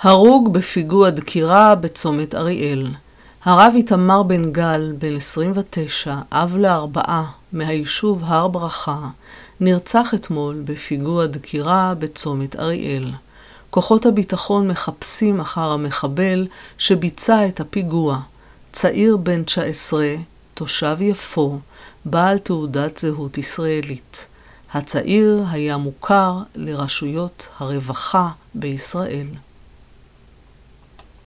הרוג בפיגוע דקירה בצומת אריאל. הרב איתמר בן גל, בן 29, אב לארבעה, מהיישוב הר ברכה, נרצח אתמול בפיגוע דקירה בצומת אריאל. כוחות הביטחון מחפשים אחר המחבל שביצע את הפיגוע. צעיר בן 19, תושב יפו, בעל תעודת זהות ישראלית. הצעיר היה מוכר לרשויות הרווחה בישראל.